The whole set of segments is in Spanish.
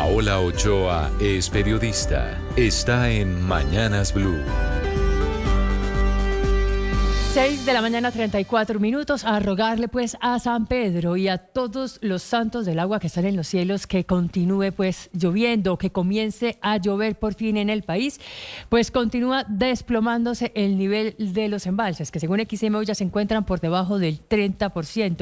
Paola Ochoa es periodista. Está en Mañanas Blue. 6 de la mañana, 34 minutos, a rogarle pues a San Pedro y a todos los santos del agua que están en los cielos que continúe pues lloviendo, que comience a llover por fin en el país, pues continúa desplomándose el nivel de los embalses, que según XMO ya se encuentran por debajo del 30%,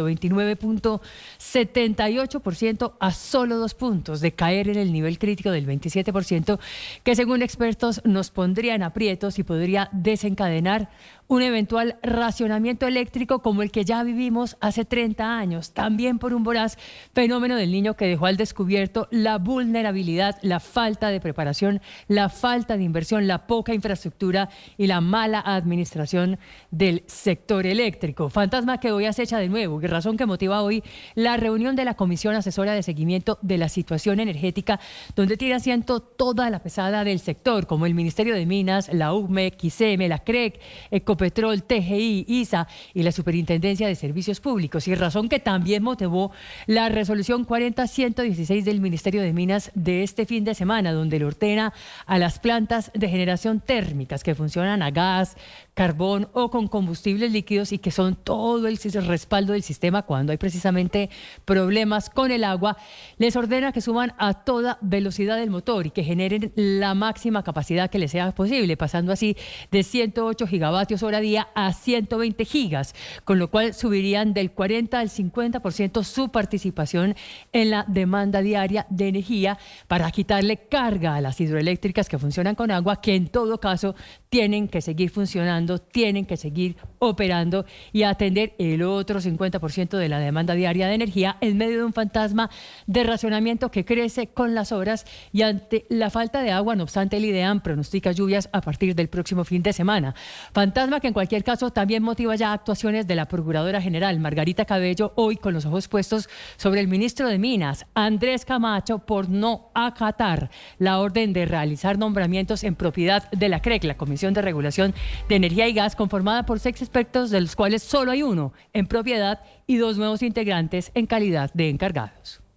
29.78% a solo 2 puntos de caer en el nivel crítico del 27%, que según expertos nos pondría en aprietos y podría desencadenar un eventual racionamiento eléctrico como el que ya vivimos hace 30 años, también por un voraz fenómeno del Niño que dejó al descubierto la vulnerabilidad, la falta de preparación, la falta de inversión, la poca infraestructura y la mala administración del sector eléctrico. Fantasma que hoy acecha de nuevo, razón que motiva hoy la reunión de la Comisión Asesora de Seguimiento de la Situación Energética, donde tiene asiento toda la pesada del sector, como el Ministerio de Minas, la UCME, XISEME, la CREC, Ecopetrol, TGI, ISA y la Superintendencia de Servicios Públicos, y razón que también motivó la resolución 40.116 del Ministerio de Minas de este fin de semana, donde le ordena a las plantas de generación térmicas que funcionan a gas, carbón o con combustibles líquidos y que son todo el respaldo del sistema cuando hay precisamente problemas con el agua, les ordena que suban a toda velocidad el motor y que generen la máxima capacidad que les sea posible, pasando así de 108 gigavatios hora día a 120 gigas, con lo cual subirían del 40 al 50% su participación en la demanda diaria de energía para quitarle carga a las hidroeléctricas que funcionan con agua, que en todo caso tienen que seguir funcionando, tienen que seguir operando y atender el otro 50% de la demanda diaria de energía en medio de un fantasma de racionamiento que crece con las horas y ante la falta de agua. No obstante, el IDEAM pronostica lluvias a partir del próximo fin de semana. Fantasma que en cualquier caso también motiva ya actuaciones de la Procuradora General Margarita Cabello, hoy con los ojos puestos sobre el ministro de Minas, Andrés Camacho, por no acatar la orden de realizar nombramientos en propiedad de la CREC, la Comisión de Regulación de Energía y Gas, conformada por 6 expertos, de los cuales solo hay uno en propiedad y 2 nuevos integrantes en calidad de encargados.